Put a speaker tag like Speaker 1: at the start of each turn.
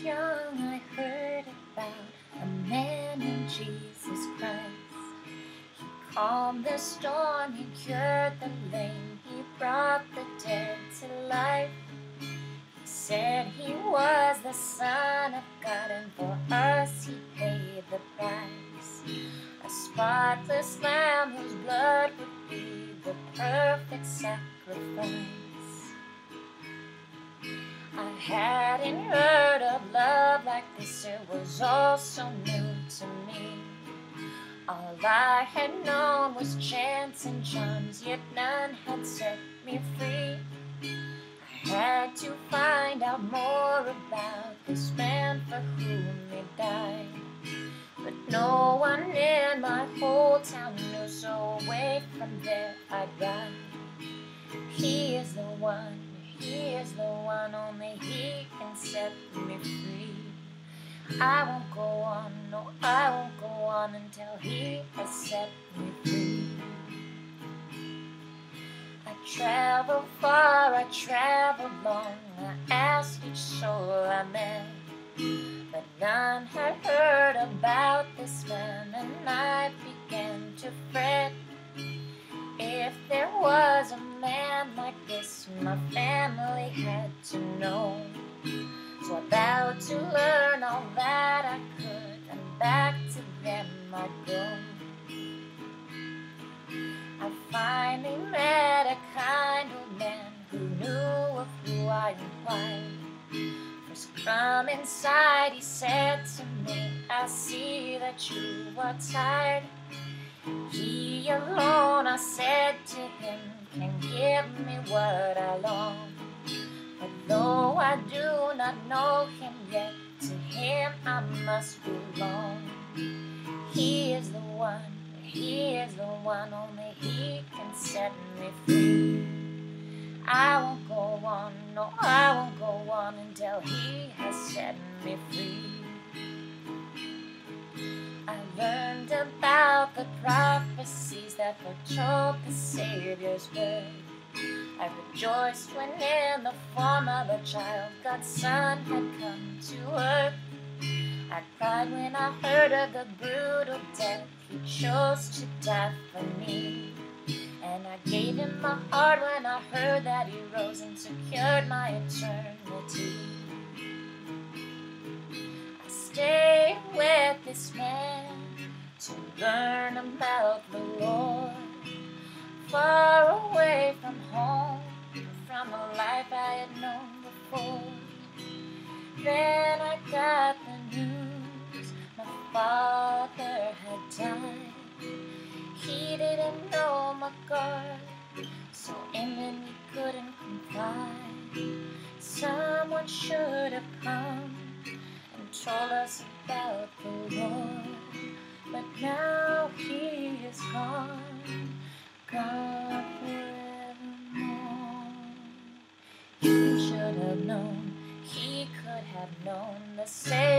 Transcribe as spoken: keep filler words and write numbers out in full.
Speaker 1: young, I heard about a man named Jesus Christ. He calmed the storm, he cured the lame, he brought the dead to life. He said he was the Son of God, and for us he paid the price. A spotless lamb whose blood would be the perfect sacrifice. I hadn't heard of love like this, it was all so new to me. All I had known was chance and charms, yet none had set me free. I had to find out more about this man for whom he died. But no one in my whole town knew, so away from there I'd ride. He is the one, he is the one, only he can set me free. I won't go on, no, I won't go on until he has set me free. I travel far, I travel long, I ask each soul I met, but none had heard about this man, and I began to fret. If there was a man like this, my family had to know. So I vowed to learn all that I could, and back to them I'd go. I finally met a kind old man who knew of who I inquired. First from inside he said to me, I see that you are tired. He alone, I said to him, can give me what I long. But though I do not know him yet, to him I must belong. He is the one, he is the one, only he can set me free. I won't go on, no, I won't go on until he has set me free. I learned about the prophecies that foretold the Savior's birth. I rejoiced when in the form of a child God's Son had come to earth. I cried when I heard of the brutal death he chose to die for me. And I gave him my heart when I heard that he rose and secured my eternity. I stayed with this man to learn about the Lord. Far away from home, from a life I had known before. Then I got the news my father had died. He didn't know my God, so Amen he couldn't confide. Someone should have come and told us about the Lord, but now he is gone, gone forevermore. He should have known, he could have known the Savior